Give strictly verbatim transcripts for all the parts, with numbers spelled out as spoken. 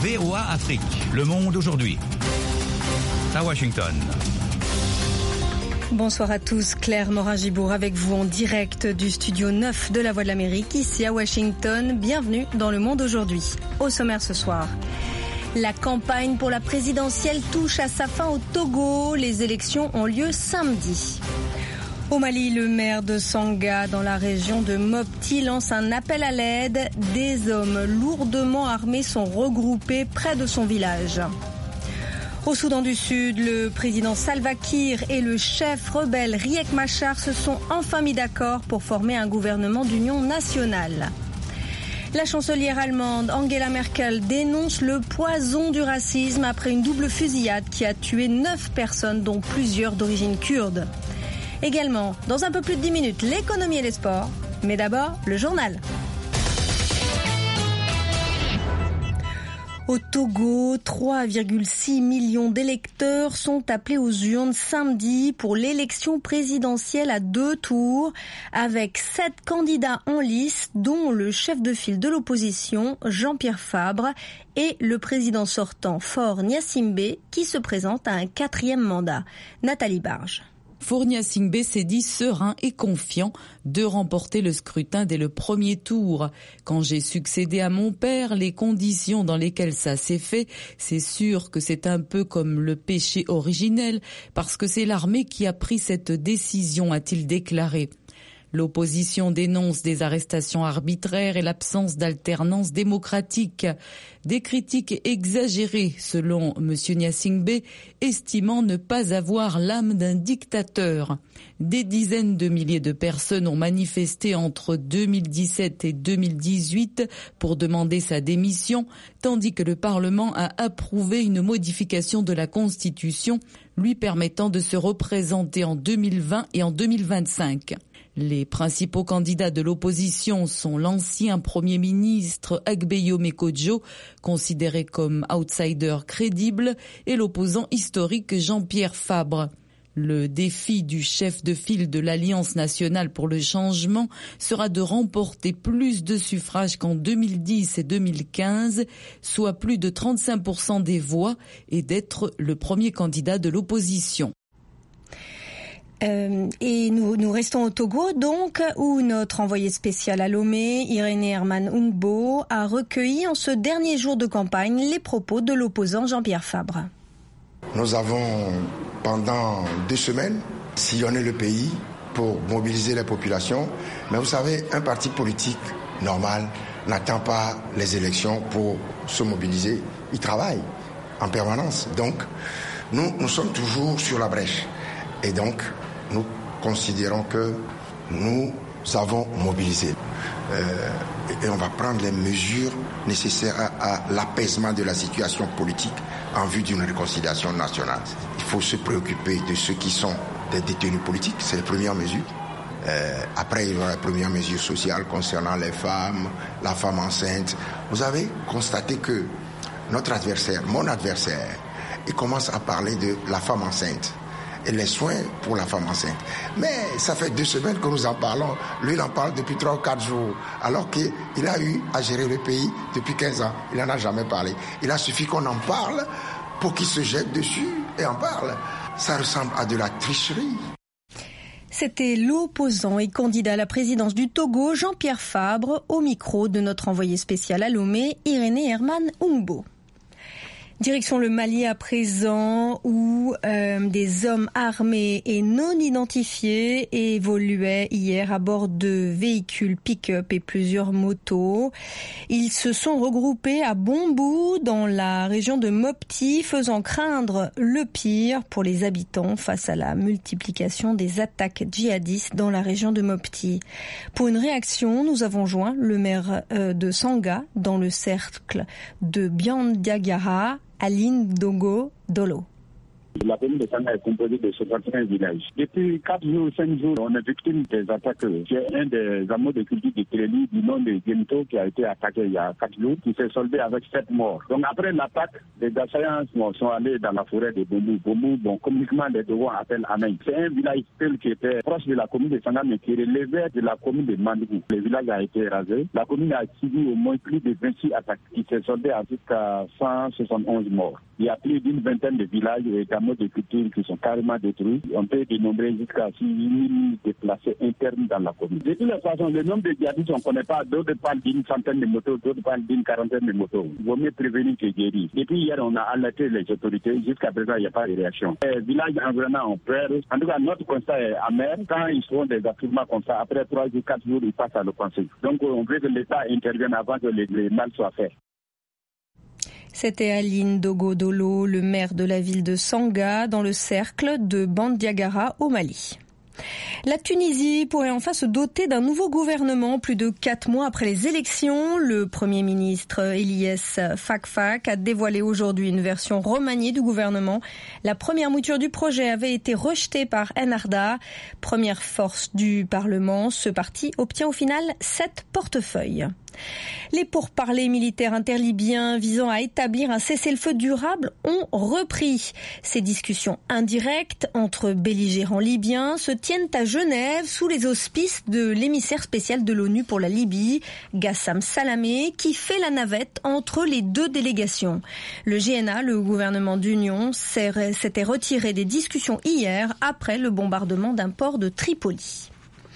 V O A Afrique, Le Monde aujourd'hui. À Washington. Bonsoir à tous, Claire Morin-Gibourg avec vous en direct du studio neuf de la Voix de l'Amérique, ici à Washington. Bienvenue dans Le Monde aujourd'hui. Au sommaire ce soir, la campagne pour la présidentielle touche à sa fin au Togo. Les élections ont lieu samedi. Au Mali, le maire de Sanga, dans la région de Mopti, lance un appel à l'aide. Des hommes lourdement armés sont regroupés près de son village. Au Soudan du Sud, le président Salva Kiir et le chef rebelle Riek Machar se sont enfin mis d'accord pour former un gouvernement d'union nationale. La chancelière allemande Angela Merkel dénonce le poison du racisme après une double fusillade qui a tué neuf personnes, dont plusieurs d'origine kurde. Également, dans un peu plus de dix minutes, l'économie et les sports. Mais d'abord, le journal. Au Togo, trois virgule six millions d'électeurs sont appelés aux urnes samedi pour l'élection présidentielle à deux tours, avec sept candidats en lice, dont le chef de file de l'opposition, Jean-Pierre Fabre, et le président sortant, Faure Gnassingbé, qui se présente à un quatrième mandat. Nathalie Barge. Faure Gnassingbé s'est dit serein et confiant de remporter le scrutin dès le premier tour. Quand j'ai succédé à mon père, les conditions dans lesquelles ça s'est fait, c'est sûr que c'est un peu comme le péché originel, parce que c'est l'armée qui a pris cette décision, a-t-il déclaré. L'opposition dénonce des arrestations arbitraires et l'absence d'alternance démocratique. Des critiques exagérées, selon M. Gnassingbé, estimant ne pas avoir l'âme d'un dictateur. Des dizaines de milliers de personnes ont manifesté entre deux mille dix-sept et deux mille dix-huit pour demander sa démission, tandis que le Parlement a approuvé une modification de la Constitution lui permettant de se représenter en deux mille vingt et en deux mille vingt-cinq. Les principaux candidats de l'opposition sont l'ancien Premier ministre Agbeyome Kodjo, considéré comme outsider crédible, et l'opposant historique Jean-Pierre Fabre. Le défi du chef de file de l'Alliance nationale pour le changement sera de remporter plus de suffrages qu'en deux mille dix et deux mille quinze, soit plus de trente-cinq pour cent des voix, et d'être le premier candidat de l'opposition. Euh, et nous, nous restons au Togo, donc, où notre envoyé spécial à Lomé, Irénée Herman Ungbo, a recueilli en ce dernier jour de campagne les propos de l'opposant Jean-Pierre Fabre. Nous avons, pendant deux semaines, sillonné le pays pour mobiliser les populations. Mais vous savez, un parti politique normal n'attend pas les élections pour se mobiliser. Il travaille en permanence. Donc, nous, nous sommes toujours sur la brèche. Et donc, nous considérons que nous avons mobilisé. Euh, et on va prendre les mesures nécessaires à, à l'apaisement de la situation politique en vue d'une réconciliation nationale. Il faut se préoccuper de ceux qui sont des détenus politiques, c'est les premières mesures. Euh, après, il y aura les premières mesures sociales concernant les femmes, la femme enceinte. Vous avez constaté que notre adversaire, mon adversaire, il commence à parler de la femme enceinte et les soins pour la femme enceinte. Mais ça fait deux semaines que nous en parlons. Lui, il en parle depuis trois ou quatre jours, alors qu'il a eu à gérer le pays depuis quinze ans. Il n'en a jamais parlé. Il a suffi qu'on en parle pour qu'il se jette dessus et en parle. Ça ressemble à de la tricherie. C'était l'opposant et candidat à la présidence du Togo, Jean-Pierre Fabre, au micro de notre envoyé spécial à Lomé, Irénée Herman Ungbo. Direction le Mali à présent, où euh, des hommes armés et non identifiés évoluaient hier à bord de véhicules pick-up et plusieurs motos. Ils se sont regroupés à Bombou, dans la région de Mopti, faisant craindre le pire pour les habitants face à la multiplication des attaques djihadistes dans la région de Mopti. Pour une réaction, nous avons joint le maire euh, de Sanga, dans le cercle de Biandiagara, Aline Dogo Dolo. La commune de Sanga est composée de soixante-quinze villages. Depuis quatre jours, cinq jours, on est victime des attaques. J'ai un des hameaux de culture de Téléli du nom de Gemito qui a été attaqué il y a quatre jours, qui s'est soldé avec sept morts. Donc après l'attaque, les assaillants sont allés dans la forêt de Bomou. Bomou, bon, communiquement, les Dogons appellent Amen. C'est un village qui était proche de la commune de Sanga, mais qui relevait de la commune de Mandougou. Le village a été rasé. La commune a subi au moins plus de vingt-six attaques, qui s'est soldé à jusqu'à cent soixante et onze morts. Il y a plus d'une vingtaine de villages et hameaux de culture qui sont carrément détruits. On peut dénombrer jusqu'à six mille déplacés internes dans la commune. De toutes les façons, le nombre de djihadistes, on ne connaît pas. D'autres parlent d'une centaine de motos, d'autres parlent d'une quarantaine de motos. Il vaut mieux prévenir que guérir. Depuis hier, on a alerté les autorités. Jusqu'à présent, il n'y a pas de réaction. Les villages environnants ont peur. En tout cas, notre constat est amer. Quand ils font des affirmations comme ça, après trois jours, quatre jours, ils passent à l'offensive. Donc, on veut que l'État intervienne avant que le, le mal soit fait. C'était Aline Dogodolo, le maire de la ville de Sanga, dans le cercle de Bandiagara au Mali. La Tunisie pourrait enfin se doter d'un nouveau gouvernement plus de quatre mois après les élections. Le Premier ministre Eliès Fakfak a dévoilé aujourd'hui une version remaniée du gouvernement. La première mouture du projet avait été rejetée par Ennahda, première force du Parlement. Ce parti obtient au final sept portefeuilles. Les pourparlers militaires interlibyens visant à établir un cessez-le-feu durable ont repris. Ces discussions indirectes entre belligérants libyens se tiennent à Genève sous les auspices de l'émissaire spécial de l'ONU pour la Libye, Gassam Salamé, qui fait la navette entre les deux délégations. Le G N A, le gouvernement d'union, s'était retiré des discussions hier après le bombardement d'un port de Tripoli.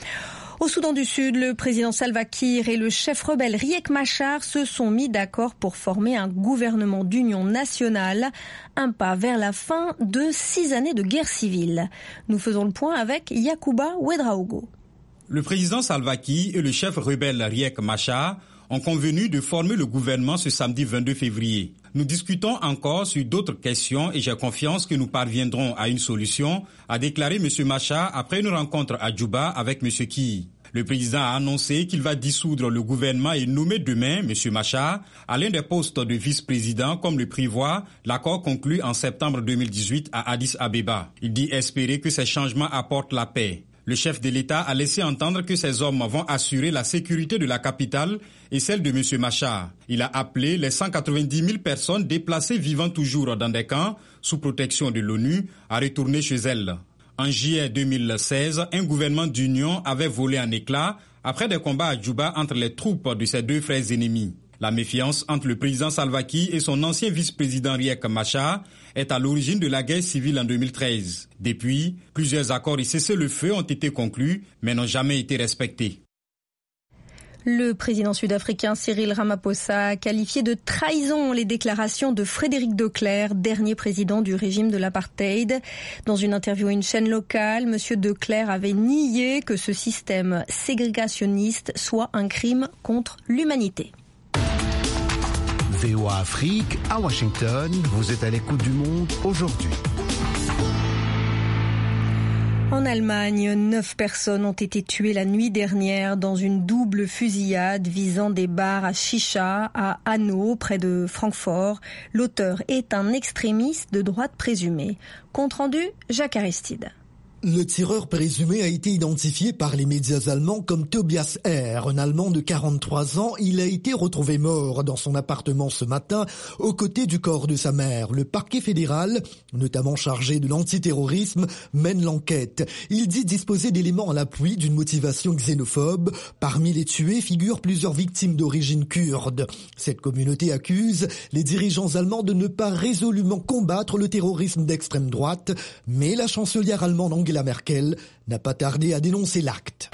Au Soudan du Sud, le président Salva Kiir et le chef rebelle Riek Machar se sont mis d'accord pour former un gouvernement d'union nationale, un pas vers la fin de six années de guerre civile. Nous faisons le point avec Yacouba Ouedraogo. Le président Salva Kiir et le chef rebelle Riek Machar ont convenu de former le gouvernement ce samedi vingt-deux février. Nous discutons encore sur d'autres questions et j'ai confiance que nous parviendrons à une solution, a déclaré M. Machar après une rencontre à Djouba avec M. Kiir. Le président a annoncé qu'il va dissoudre le gouvernement et nommer demain M. Machar à l'un des postes de vice-président comme le prévoit l'accord conclu en septembre deux mille dix-huit à Addis Abeba. Il dit espérer que ces changements apportent la paix. Le chef de l'État a laissé entendre que ces hommes vont assurer la sécurité de la capitale et celle de M. Machar. Il a appelé les cent quatre-vingt-dix mille personnes déplacées vivant toujours dans des camps sous protection de l'ONU à retourner chez elles. En juillet deux mille seize, un gouvernement d'union avait volé en éclats après des combats à Djouba entre les troupes de ces deux frères ennemis. La méfiance entre le président Salva Kiir et son ancien vice-président Riek Machar est à l'origine de la guerre civile en deux mille treize. Depuis, plusieurs accords et cessez-le-feu ont été conclus, mais n'ont jamais été respectés. Le président sud-africain Cyril Ramaphosa a qualifié de trahison les déclarations de Frédéric de Klerk, dernier président du régime de l'apartheid. Dans une interview à une chaîne locale, M. de Klerk avait nié que ce système ségrégationniste soit un crime contre l'humanité. V O A Afrique, à Washington, vous êtes à l'écoute du monde aujourd'hui. En Allemagne, neuf personnes ont été tuées la nuit dernière dans une double fusillade visant des bars à chicha à Hanau, près de Francfort. L'auteur est un extrémiste de droite présumé. Compte rendu, Jacques Aristide. Le tireur présumé a été identifié par les médias allemands comme Tobias R, un Allemand de quarante-trois ans. Il a été retrouvé mort dans son appartement ce matin, aux côtés du corps de sa mère. Le parquet fédéral, notamment chargé de l'antiterrorisme, mène l'enquête. Il dit disposer d'éléments à l'appui d'une motivation xénophobe. Parmi les tués figurent plusieurs victimes d'origine kurde. Cette communauté accuse les dirigeants allemands de ne pas résolument combattre le terrorisme d'extrême droite, mais la chancelière allemande Angela La Merkel n'a pas tardé à dénoncer l'acte.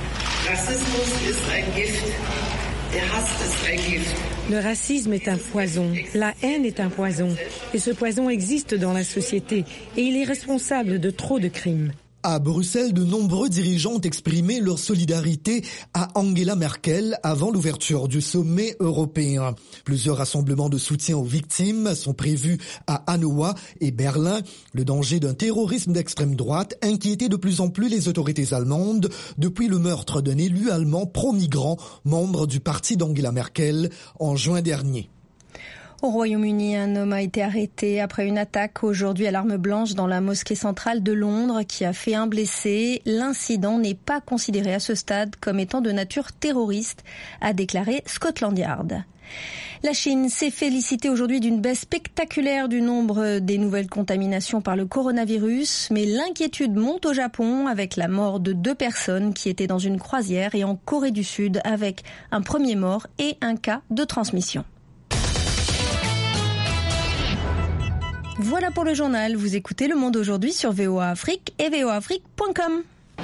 Le racisme est un poison, la haine est un poison, et ce poison existe dans la société, et il est responsable de trop de crimes. À Bruxelles, de nombreux dirigeants ont exprimé leur solidarité à Angela Merkel avant l'ouverture du sommet européen. Plusieurs rassemblements de soutien aux victimes sont prévus à Hannover et Berlin. Le danger d'un terrorisme d'extrême droite inquiétait de plus en plus les autorités allemandes depuis le meurtre d'un élu allemand pro-migrant, membre du parti d'Angela Merkel, en juin dernier. Au Royaume-Uni, un homme a été arrêté après une attaque aujourd'hui à l'arme blanche dans la mosquée centrale de Londres qui a fait un blessé. L'incident n'est pas considéré à ce stade comme étant de nature terroriste, a déclaré Scotland Yard. La Chine s'est félicitée aujourd'hui d'une baisse spectaculaire du nombre des nouvelles contaminations par le coronavirus, mais l'inquiétude monte au Japon avec la mort de deux personnes qui étaient dans une croisière et en Corée du Sud avec un premier mort et un cas de transmission. Voilà pour le journal. Vous écoutez Le Monde aujourd'hui sur V O A Afrique et v o a afrique point com.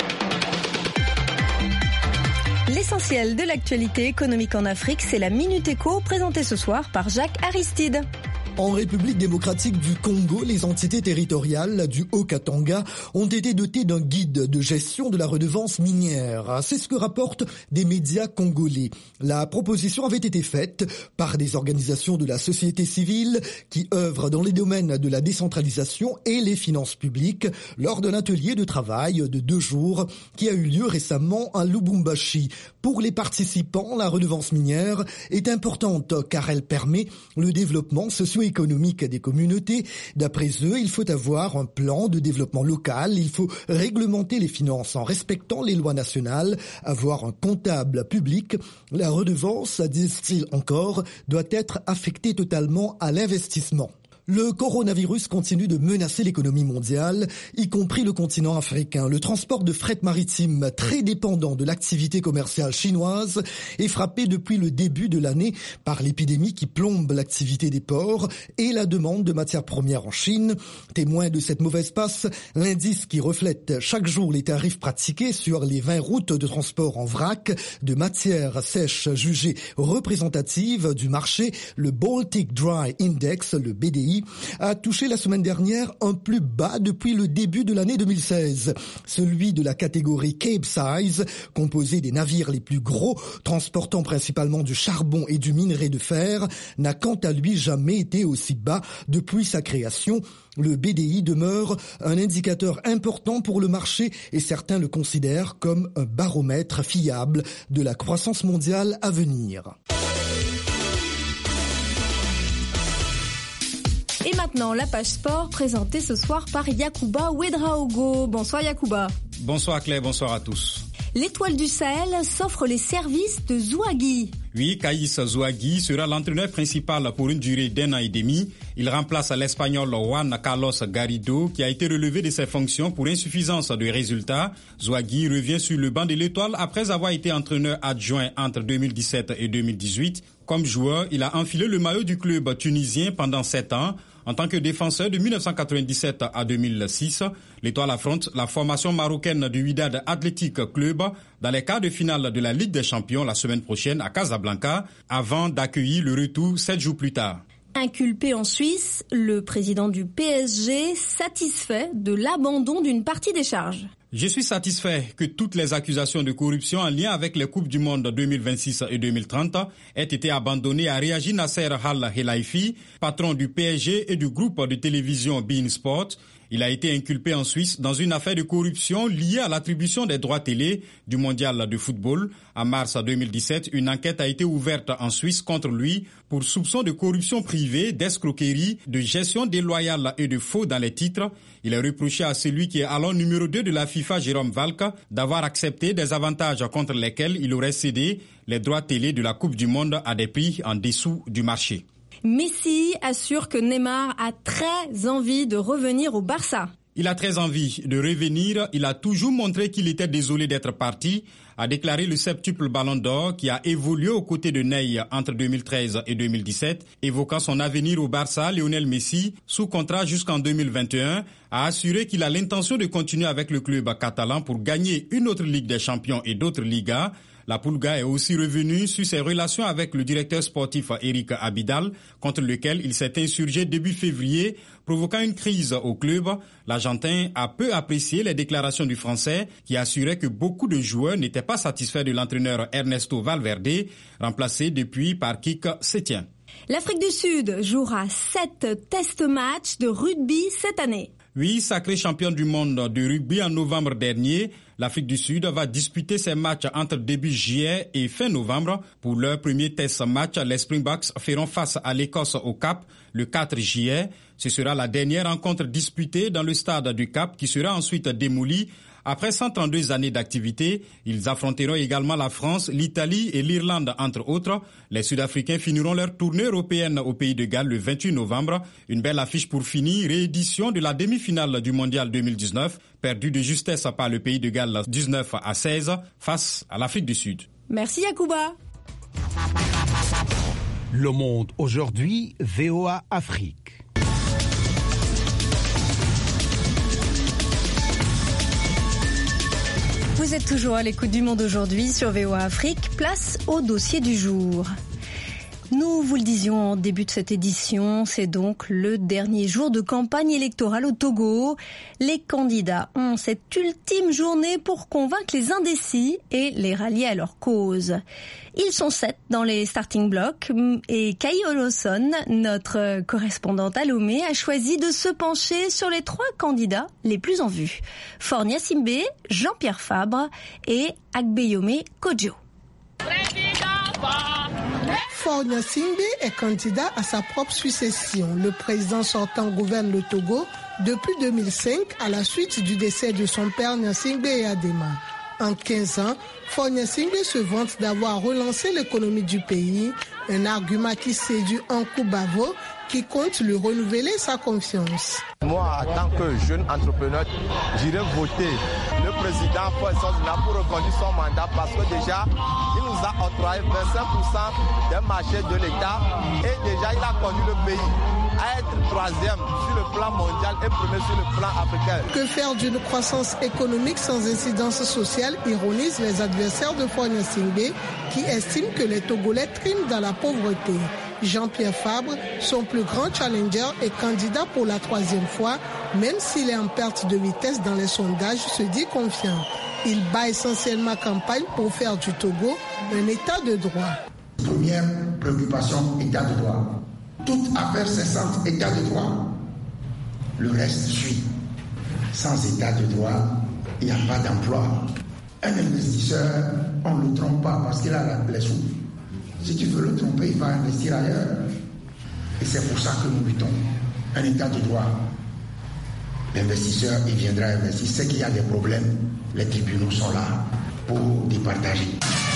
L'essentiel de l'actualité économique en Afrique, c'est la Minute Éco présentée ce soir par Jacques Aristide. En République démocratique du Congo, les entités territoriales du Haut-Katanga ont été dotées d'un guide de gestion de la redevance minière. C'est ce que rapportent des médias congolais. La proposition avait été faite par des organisations de la société civile qui œuvrent dans les domaines de la décentralisation et les finances publiques lors d'un atelier de travail de deux jours qui a eu lieu récemment à Lubumbashi. Pour les participants, la redevance minière est importante car elle permet le développement socio-économique économique des communautés. D'après eux, il faut avoir un plan de développement local, il faut réglementer les finances en respectant les lois nationales, avoir un comptable public. La redevance, disent-ils encore, doit être affectée totalement à l'investissement. Le coronavirus continue de menacer l'économie mondiale, y compris le continent africain. Le transport de fret maritime, très dépendant de l'activité commerciale chinoise, est frappé depuis le début de l'année par l'épidémie qui plombe l'activité des ports et la demande de matières premières en Chine. Témoin de cette mauvaise passe, l'indice qui reflète chaque jour les tarifs pratiqués sur les vingt routes de transport en vrac de matières sèches jugées représentatives du marché, le Baltic Dry Index, le B D I, a touché la semaine dernière un plus bas depuis le début de l'année deux mille seize. Celui de la catégorie Capesize, composé des navires les plus gros, transportant principalement du charbon et du minerai de fer, n'a quant à lui jamais été aussi bas depuis sa création. Le B D I demeure un indicateur important pour le marché et certains le considèrent comme un baromètre fiable de la croissance mondiale à venir. Et maintenant, la page sport présentée ce soir par Yacouba Ouedraogo. Bonsoir Yacouba. Bonsoir Claire, bonsoir à tous. L'étoile du Sahel s'offre les services de Zouagui. Oui, Kaïs Zouagui sera l'entraîneur principal pour une durée d'un an et demi. Il remplace l'Espagnol Juan Carlos Garrido qui a été relevé de ses fonctions pour insuffisance de résultats. Zouagui revient sur le banc de l'étoile après avoir été entraîneur adjoint entre deux mille dix-sept et deux mille dix-huit. Comme joueur, il a enfilé le maillot du club tunisien pendant sept ans. En tant que défenseur de mille neuf cent quatre-vingt-dix-sept à deux mille six, l'étoile affronte la formation marocaine du Wydad Athletic Club dans les quarts de finale de la Ligue des Champions la semaine prochaine à Casablanca, avant d'accueillir le retour sept jours plus tard. Inculpé en Suisse, le président du P S G satisfait de l'abandon d'une partie des charges. Je suis satisfait que toutes les accusations de corruption en lien avec les Coupes du Monde deux mille vingt-six et deux mille trente aient été abandonnées, a réagi Nasser Al-Khelaifi, patron du P S G et du groupe de télévision beIN Sport. Il a été inculpé en Suisse dans une affaire de corruption liée à l'attribution des droits télé du mondial de football. En mars deux mille dix-sept, une enquête a été ouverte en Suisse contre lui pour soupçon de corruption privée, d'escroquerie, de gestion déloyale et de faux dans les titres. Il est reproché à celui qui est alors numéro deux de la FIFA, Jérôme Valcke, d'avoir accepté des avantages contre lesquels il aurait cédé les droits télé de la Coupe du Monde à des prix en dessous du marché. Messi assure que Neymar a très envie de revenir au Barça. Il a très envie de revenir. Il a toujours montré qu'il était désolé d'être parti, a déclaré le septuple Ballon d'Or qui a évolué aux côtés de Ney entre deux mille treize et deux mille dix-sept. Évoquant son avenir au Barça, Lionel Messi, sous contrat jusqu'en deux mille vingt et un, a assuré qu'il a l'intention de continuer avec le club catalan pour gagner une autre Ligue des Champions et d'autres Ligas. La Pulga est aussi revenue sur ses relations avec le directeur sportif Eric Abidal, contre lequel il s'est insurgé début février, provoquant une crise au club. L'Argentin a peu apprécié les déclarations du Français, qui assurait que beaucoup de joueurs n'étaient pas satisfaits de l'entraîneur Ernesto Valverde, remplacé depuis par Kik Setien. L'Afrique du Sud jouera sept test matchs de rugby cette année. Oui, sacrée championne du monde de rugby en novembre dernier, l'Afrique du Sud va disputer ses matchs entre début juillet et fin novembre. Pour leur premier test match, les Springboks feront face à l'Écosse au Cap le quatre juillet. Ce sera la dernière rencontre disputée dans le stade du Cap qui sera ensuite démoli. Après cent trente-deux années d'activité, ils affronteront également la France, l'Italie et l'Irlande, entre autres. Les Sud-Africains finiront leur tournée européenne au Pays de Galles le vingt-huit novembre. Une belle affiche pour finir, réédition de la demi-finale du Mondial deux mille dix-neuf, perdue de justesse par le Pays de Galles dix-neuf à seize face à l'Afrique du Sud. Merci Yacouba. Le Monde aujourd'hui, V O A Afrique. Vous êtes toujours à l'écoute du Monde aujourd'hui sur V O A Afrique. Place au dossier du jour. Nous vous le disions en début de cette édition, c'est donc le dernier jour de campagne électorale au Togo. Les candidats ont cette ultime journée pour convaincre les indécis et les rallier à leur cause. Ils sont sept dans les starting blocks et Kai Oloson, notre correspondante à Lomé, a choisi de se pencher sur les trois candidats les plus en vue. Faure Gnassingbé, Jean-Pierre Fabre et Agbeyome Kodjo. Faure Gnassingbé est candidat à sa propre succession. Le président sortant gouverne le Togo depuis deux mille cinq à la suite du décès de son père Gnassingbé Adema. En quinze ans, Faure Gnassingbé se vante d'avoir relancé l'économie du pays, un argument qui séduit Ankou Bavo, qui compte lui renouveler sa confiance. Moi, en tant que jeune entrepreneur, j'irai voter le président Faure Gnassingbé pour reconduire son mandat parce que déjà, il nous a octroyé vingt-cinq pour cent des marchés de l'État et déjà, il a conduit le pays à être troisième sur le plan mondial et premier sur le plan africain. Que faire d'une croissance économique sans incidence sociale, ironisent les adversaires de Faure Gnassingbé qui estiment que les Togolais triment dans la pauvreté. Jean-Pierre Fabre, son plus grand challenger, est candidat pour la troisième fois, même s'il est en perte de vitesse dans les sondages, se dit confiant. Il bat essentiellement campagne pour faire du Togo un état de droit. Première préoccupation, état de droit. Toute affaire cessante, état de droit. Le reste suit. Sans état de droit, il n'y a pas d'emploi. Un investisseur, on ne le trompe pas parce qu'il a les sous. Si tu veux le tromper, il va investir ailleurs. Et c'est pour ça que nous luttons. Un état de droit. L'investisseur, il viendra investir. C'est qu'il y a des problèmes. Les tribunaux sont là pour départager.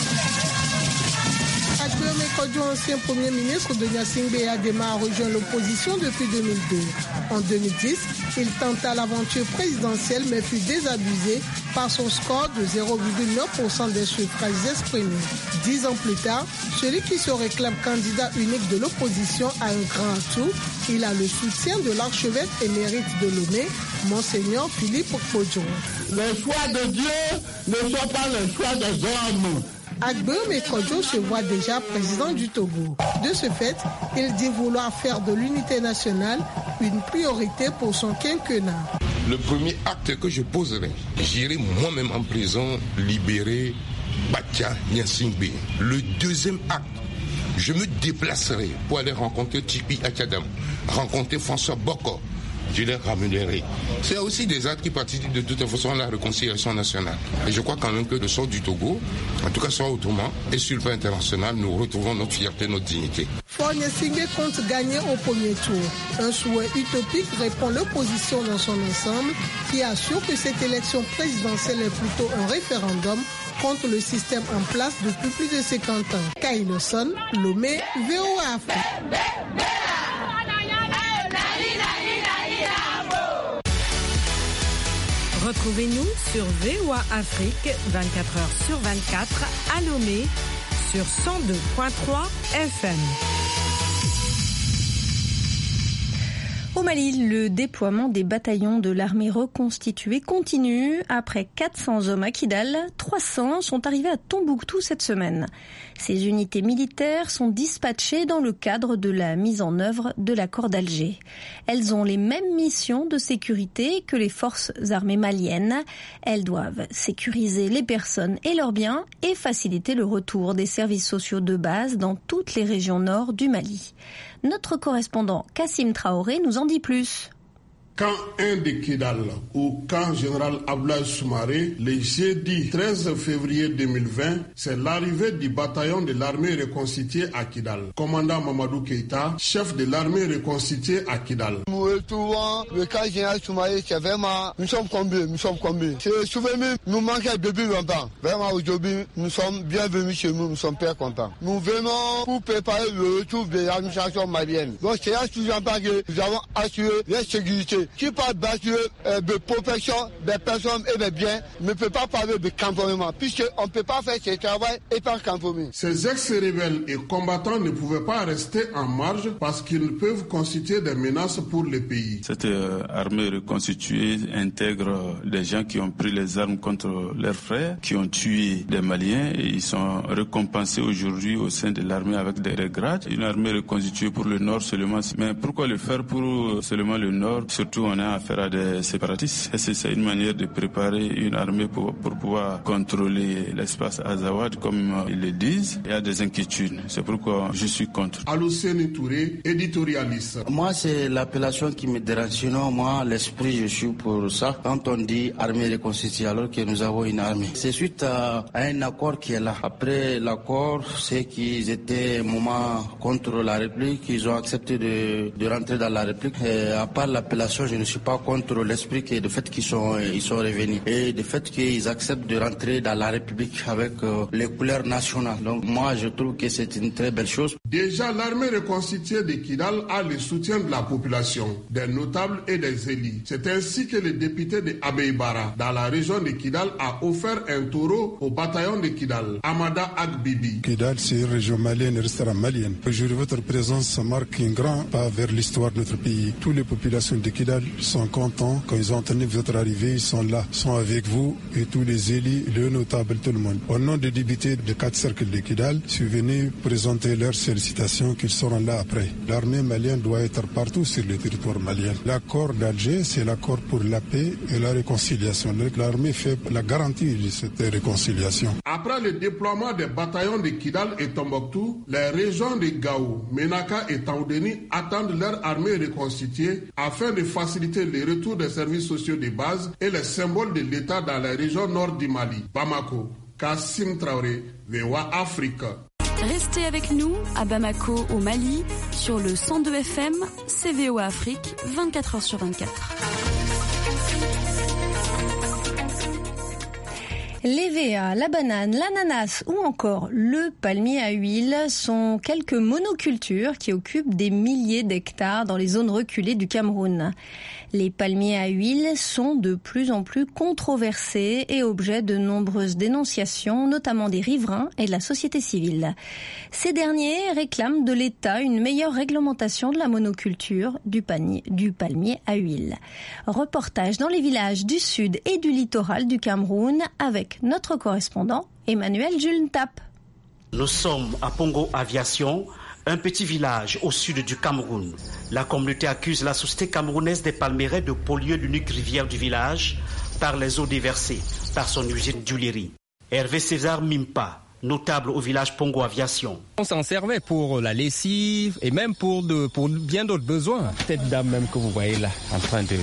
Agbeyome Kodjo, ancien premier ministre de Gnassingbé Adema, a rejoint l'opposition depuis deux mille deux. En deux mille dix, il tenta l'aventure présidentielle mais fut désabusé par son score de zéro virgule neuf pour cent des suffrages exprimés. Dix ans plus tard, celui qui se réclame candidat unique de l'opposition a un grand atout. Il a le soutien de l'archevêque émérite de Lomé, Monseigneur Philippe Kodjo. Les choix de Dieu ne sont pas les choix des hommes. Agbeyome Kodjo se voit déjà président du Togo. De ce fait, il dit vouloir faire de l'unité nationale une priorité pour son quinquennat. Le premier acte que je poserai, j'irai moi-même en prison libérer Batia Gnassingbé. Le deuxième acte, je me déplacerai pour aller rencontrer Tipi Akadam, rencontrer François Boko. Je les ramènerai. C'est aussi des actes qui participent de toute façon à la réconciliation nationale. Et je crois quand même que le sort du Togo, en tout cas soit autrement, et sur le plan international, nous retrouvons notre fierté, notre dignité. Faure Gnassingbé compte gagner au premier tour. Un souhait utopique répond l'opposition dans son ensemble, qui assure que cette élection présidentielle est plutôt un référendum contre le système en place depuis plus de cinquante ans. Kai Oloson, Lomé, V O A Afrique. Retrouvez-nous sur V O A Afrique vingt-quatre heures sur vingt-quatre à Lomé sur cent deux virgule trois F M. Au Mali, le déploiement des bataillons de l'armée reconstituée continue. Après quatre cents hommes à Kidal, trois cents sont arrivés à Tombouctou cette semaine. Ces unités militaires sont dispatchées dans le cadre de la mise en œuvre de l'accord d'Alger. Elles ont les mêmes missions de sécurité que les forces armées maliennes. Elles doivent sécuriser les personnes et leurs biens et faciliter le retour des services sociaux de base dans toutes les régions nord du Mali. Notre correspondant Kassim Traoré nous en dit plus. camp un de Kidal au camp général Abdoulaye Soumaré, le jeudi treize février deux mille vingt, c'est l'arrivée du bataillon de l'armée reconstituée à Kidal. Commandant Mamadou Keïta, chef de l'armée reconstituée à Kidal. Nous retrouvons le camp général Soumaré, c'est vraiment, nous sommes combien, nous sommes combien. Ce souvenir nous manquait depuis longtemps. Vraiment aujourd'hui, nous sommes bienvenus chez nous, nous sommes très contents. Nous venons pour préparer le retour de l'administration malienne. Donc c'est là toujours que nous avons assuré la sécurité. Qui parle d'assurer euh, de protection des personnes et des biens ne peut pas parler de cantonnement, puisqu'on ne peut pas faire ce travail et pas cantonner. Ces ex-rebelles et combattants ne pouvaient pas rester en marge parce qu'ils peuvent constituer des menaces pour le pays. Cette euh, armée reconstituée intègre des gens qui ont pris les armes contre leurs frères, qui ont tué des Maliens et ils sont récompensés aujourd'hui au sein de l'armée avec des grades. Une armée reconstituée pour le Nord seulement. Mais pourquoi le faire pour seulement le Nord? Surtout on a affaire à des séparatistes. Et c'est une manière de préparer une armée pour, pour pouvoir contrôler l'espace Azawad comme ils le disent. Il y a des inquiétudes. C'est pourquoi je suis contre. Alousseni Touré, éditorialiste. Moi c'est l'appellation qui me dérange. Sinon moi l'esprit je suis pour ça. Quand on dit armée reconstituée alors que nous avons une armée. C'est suite à, à un accord qui est là. Après l'accord, c'est qu'ils étaient un moment contre la République. Ils ont accepté de, de rentrer dans la République. Et à part l'appellation, je ne suis pas contre l'esprit et le fait qu'ils sont, ils sont revenus. Et le fait qu'ils acceptent de rentrer dans la République avec euh, les couleurs nationales. Donc moi, je trouve que c'est une très belle chose. Déjà, l'armée reconstituée de Kidal a le soutien de la population, des notables et des élus. C'est ainsi que le député de Abeibara, dans la région de Kidal, a offert un taureau au bataillon de Kidal, Amada Agbibi. Kidal, c'est une région malienne et restera malienne. Aujourd'hui, votre présence marque un grand pas vers l'histoire de notre pays. Toutes les populations de Kidal sont contents. Quand ils ont entendu votre arrivée, ils sont là, sont avec vous et tous les élus, les notables, tout le monde. Au nom des députés de quatre cercles de Kidal, je suis venu présenter leurs félicitations qu'ils seront là après. L'armée malienne doit être partout sur le territoire malien. L'accord d'Alger, c'est l'accord pour la paix et la réconciliation. L'armée fait la garantie de cette réconciliation. Après le déploiement des bataillons de Kidal et Tombouctou, les régions de Gao, Menaka et Taoudeni attendent leur armée reconstituée afin de faciliter le retour des services sociaux de base et les symboles de l'État dans la région nord du Mali. Bamako, Kassim Traoré, V O A Afrique. Restez avec nous à Bamako au Mali sur le cent deux F M, C V O A Afrique, vingt-quatre heures sur vingt-quatre. Les V A, la banane, l'ananas ou encore le palmier à huile sont quelques monocultures qui occupent des milliers d'hectares dans les zones reculées du Cameroun. Les palmiers à huile sont de plus en plus controversés et objets de nombreuses dénonciations, notamment des riverains et de la société civile. Ces derniers réclament de l'État une meilleure réglementation de la monoculture du, panier, du palmier à huile. Reportage dans les villages du sud et du littoral du Cameroun avec notre correspondant Emmanuel Julntap. Nous sommes à Pongo Aviation, un petit village au sud du Cameroun. La communauté accuse la société camerounaise des Palmeraies de polluer l'unique rivière du village par les eaux déversées par son usine d'huilerie. Hervé César Mimpa, notable au village Pongo Aviation. On s'en servait pour la lessive et même pour, de, pour bien d'autres besoins. Cette dame même que vous voyez là, en train de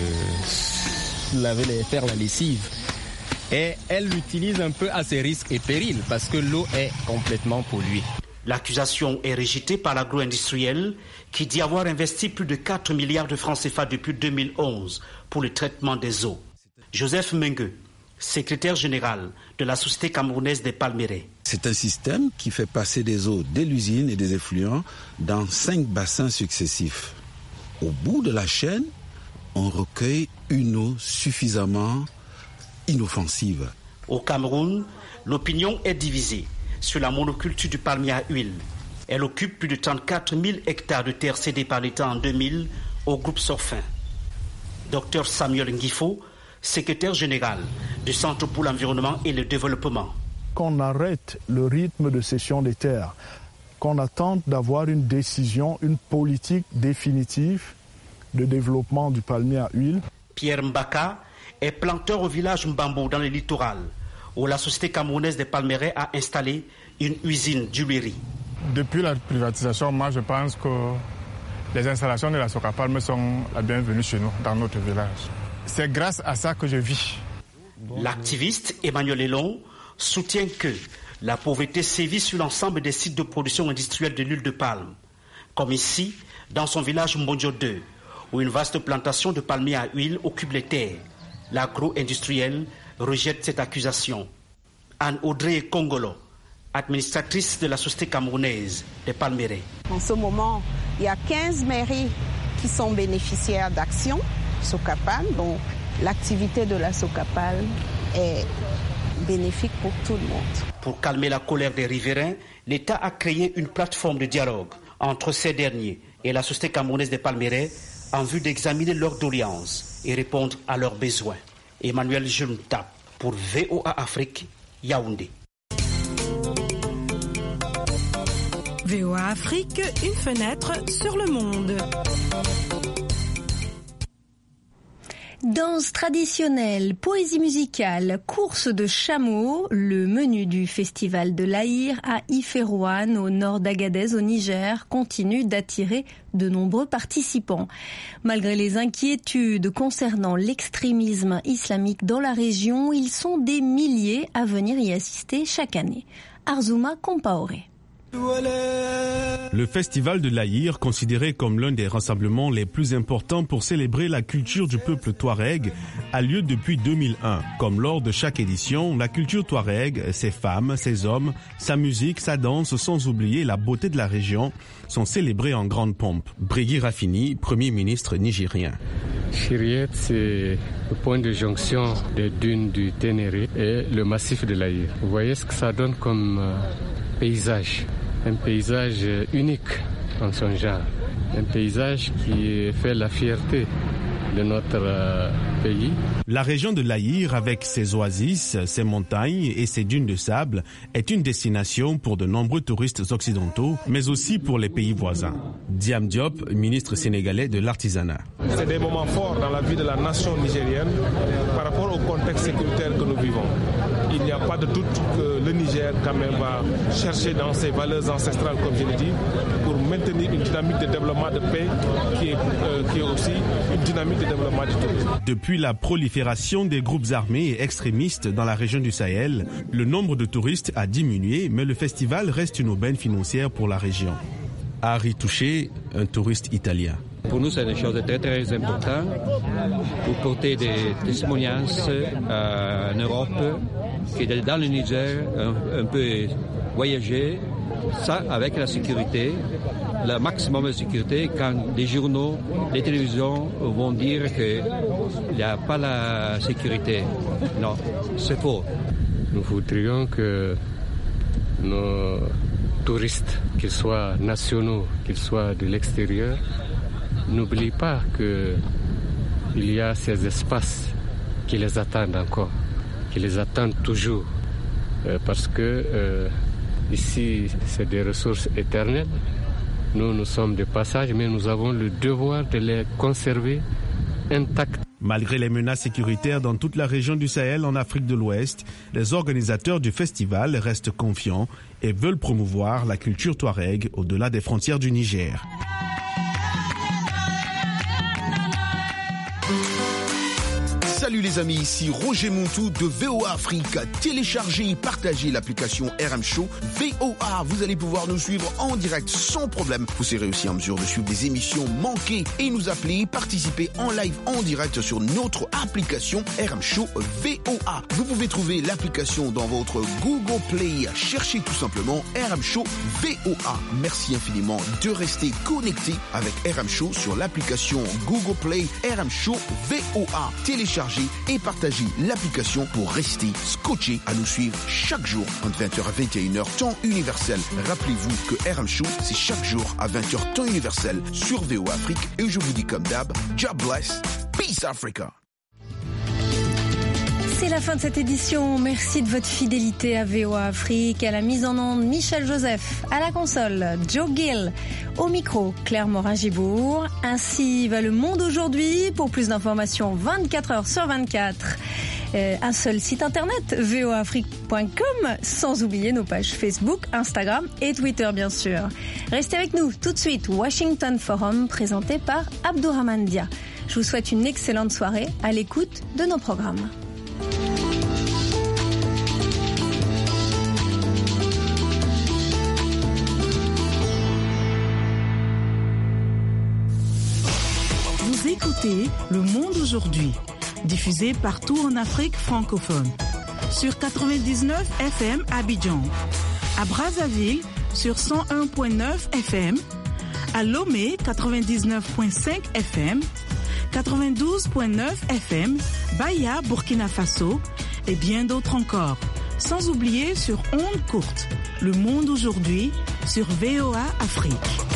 laver les, faire la lessive, et elle l'utilise un peu à ses risques et périls parce que l'eau est complètement polluée. L'accusation est rejetée par l'agro-industriel qui dit avoir investi plus de quatre milliards de francs C F A depuis deux mille onze pour le traitement des eaux. Joseph Mengue, secrétaire général de la Société camerounaise des Palmeraies. C'est un système qui fait passer des eaux de l'usine et des effluents dans cinq bassins successifs. Au bout de la chaîne, on recueille une eau suffisamment inoffensive. Au Cameroun, l'opinion est divisée sur la monoculture du palmier à huile. Elle occupe plus de trente-quatre mille hectares de terre cédés par l'État en deux mille au groupe Sorfin. Docteur Samuel Ngifo, secrétaire général du Centre pour l'environnement et le développement. Qu'on arrête le rythme de cession des terres, qu'on attende d'avoir une décision, une politique définitive de développement du palmier à huile. Pierre Mbaka est planteur au village Mbambo dans le littoral, où la Société camerounaise des Palmeraies a installé une usine d'huilerie. Depuis la privatisation, moi je pense que les installations de la Soca Palme sont la bienvenue chez nous, dans notre village. C'est grâce à ça que je vis. L'activiste Emmanuel Elon soutient que la pauvreté sévit sur l'ensemble des sites de production industrielle de l'huile de palme, comme ici, dans son village Mbonjo deux, où une vaste plantation de palmiers à huile occupe les terres. L'agro-industriel rejette cette accusation. Anne-Audrey Kongolo, administratrice de la société camerounaise des palmeraies. En ce moment, il y a quinze mairies qui sont bénéficiaires d'actions Soca Palme, donc l'activité de la Soca Palme est bénéfique pour tout le monde. Pour calmer la colère des riverains, l'État a créé une plateforme de dialogue entre ces derniers et la société camerounaise des palmeraies en vue d'examiner leurs doléances et répondre à leurs besoins. Emmanuel Junta pour V O A Afrique, Yaoundé. V O A Afrique, une fenêtre sur le monde. Danse traditionnelle, poésie musicale, course de chameaux, le menu du festival de l'Aïr à Iférouane, au nord d'Agadez, au Niger, continue d'attirer de nombreux participants. Malgré les inquiétudes concernant l'extrémisme islamique dans la région, ils sont des milliers à venir y assister chaque année. Arzouma Compaoré. Le festival de l'Aïr, considéré comme l'un des rassemblements les plus importants pour célébrer la culture du peuple touareg, a lieu depuis deux mille un. Comme lors de chaque édition, la culture touareg, ses femmes, ses hommes, sa musique, sa danse, sans oublier la beauté de la région, sont célébrés en grande pompe. Brigui Rafini, Premier ministre nigérien. Chiriet, c'est le point de jonction des dunes du Ténéré et le massif de l'Aïr. Vous voyez ce que ça donne comme euh, paysage. Un paysage unique en son genre, un paysage qui fait la fierté de notre euh, pays. La région de l'Aïr, avec ses oasis, ses montagnes et ses dunes de sable, est une destination pour de nombreux touristes occidentaux, mais aussi pour les pays voisins. Diam Diop, ministre sénégalais de l'artisanat. C'est des moments forts dans la vie de la nation nigérienne par rapport au contexte sécuritaire que nous vivons. Il n'y a pas de doute que le Niger quand même va chercher dans ses valeurs ancestrales, comme je l'ai dit, pour maintenir une dynamique de développement de paix qui est, euh, qui est aussi une dynamique de développement du tourisme. Depuis la prolifération des groupes armés et extrémistes dans la région du Sahel, le nombre de touristes a diminué, mais le festival reste une aubaine financière pour la région. Harry Touché, un touriste italien. Pour nous, c'est une chose très très importante pour porter des témoignages euh, en Europe, qui est dans le Niger, un, un peu voyager, ça avec la sécurité, le maximum de sécurité, quand les journaux, les télévisions vont dire qu'il n'y a pas la sécurité. Non, c'est faux. Nous voudrions que nos touristes, qu'ils soient nationaux, qu'ils soient de l'extérieur, n'oubliez pas qu'il y a ces espaces qui les attendent encore, qui les attendent toujours, euh, parce que euh, ici, c'est des ressources éternelles. Nous, nous sommes de passage, mais nous avons le devoir de les conserver intactes. Malgré les menaces sécuritaires dans toute la région du Sahel en Afrique de l'Ouest, les organisateurs du festival restent confiants et veulent promouvoir la culture touareg au-delà des frontières du Niger. Salut les amis, ici Roger Montou de V O A Afrique. Téléchargez et partagez l'application R M Show V O A. Vous allez pouvoir nous suivre en direct sans problème. Vous serez aussi en mesure de suivre des émissions manquées et nous appeler, participer en live en direct sur notre application R M Show V O A. Vous pouvez trouver l'application dans votre Google Play. Cherchez tout simplement R M Show V O A. Merci infiniment de rester connecté avec R M Show sur l'application Google Play R M Show V O A. Téléchargez et partagez l'application pour rester scotché à nous suivre chaque jour entre vingt heures à vingt et une heures temps universel. Rappelez-vous que R M Show, c'est chaque jour à vingt heures temps universel sur V O A Afrique. Et je vous dis comme d'hab, God bless, peace Africa. C'est la fin de cette édition. Merci de votre fidélité à V O A Afrique. À la mise en onde, Michel Joseph. À la console, Joe Gill. Au micro, Claire Morin-Gibourg. Ainsi va le monde aujourd'hui. Pour plus d'informations, vingt-quatre heures sur vingt-quatre. Euh, un seul site internet, v o a afrique point com, sans oublier nos pages Facebook, Instagram et Twitter bien sûr. Restez avec nous tout de suite, Washington Forum présenté par Abdourahmane Dia. Je vous souhaite une excellente soirée à l'écoute de nos programmes. Vous écoutez Le Monde aujourd'hui, diffusé partout en Afrique francophone. Sur quatre-vingt-dix-neuf F M à Abidjan, à Brazzaville sur cent un virgule neuf F M, à Lomé quatre-vingt-dix-neuf virgule cinq F M, quatre-vingt-douze virgule neuf F M, Baya, Burkina Faso et bien d'autres encore. Sans oublier sur ondes courtes, Le Monde aujourd'hui sur V O A Afrique.